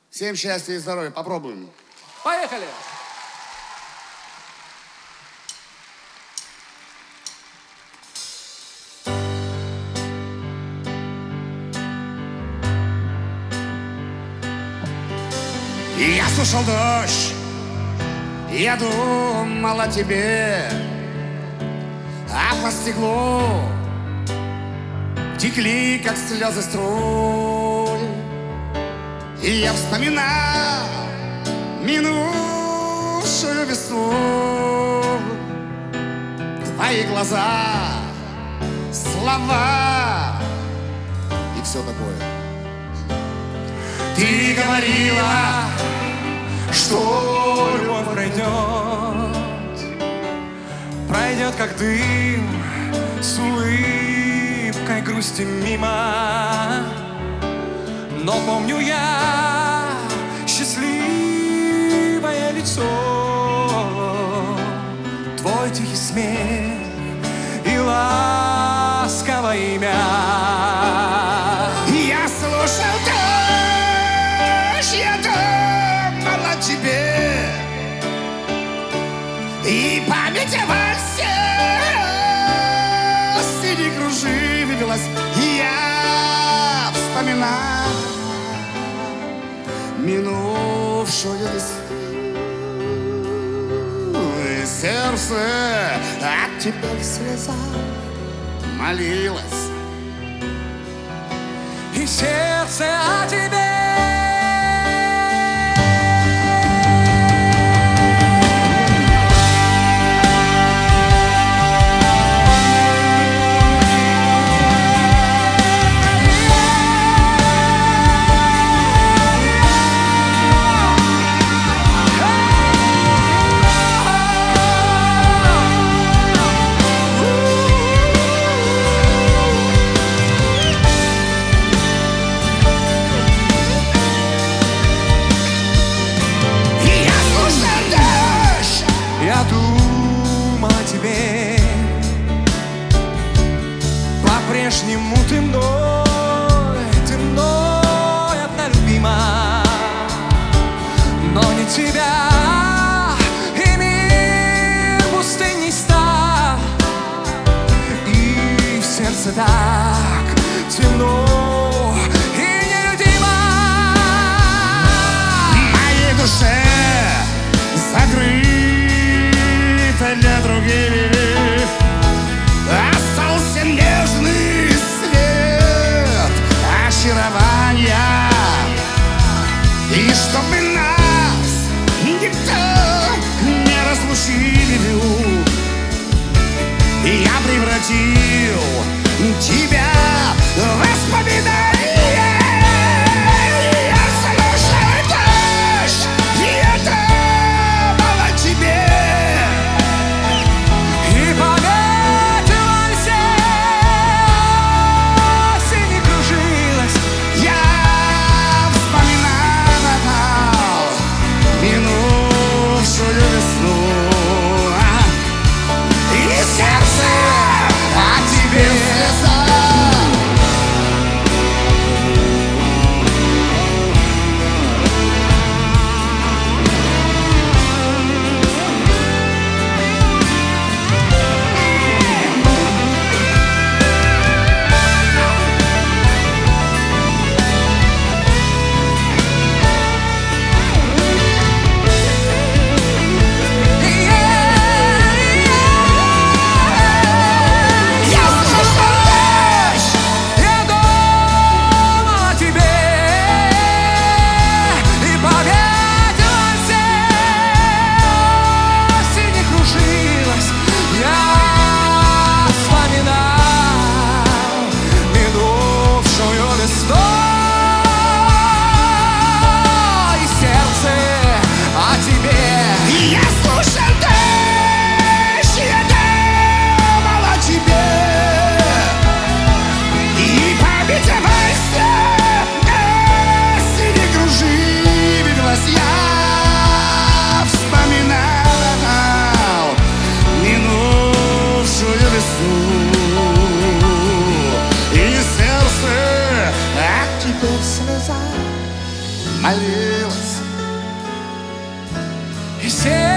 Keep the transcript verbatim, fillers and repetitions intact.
Всем счастья и здоровья. Попробуем. Поехали! Я слушал дождь, я думал о тебе, а по стеклу текли, как слезы, струи. И я вспоминал минувшую весну, твои глаза, слова и все такое. Ты говорила, что любовь пройдет, пройдет как дым, с улыбкой грусти мимо. Но помню я счастливое лицо, твой тихий смех и ласковое имя. Я слушал дождь, я думал о тебе, и память о вальсе среди кружи вывелась. Я вспоминал минувшую весну, и сердце от тебя в слезах молилось. И сердце о тебе. Я думал о тебе, по-прежнему ты мной, ты мной одна любима. Но не тебя, и мир пустыней стал, и в сердце так темно и нелюдимо. В моей душе закрыт для других остался нежный свет очарования. И чтобы нас никто не разлучил, я превратил тебя в воспоминания. молилась. И сердце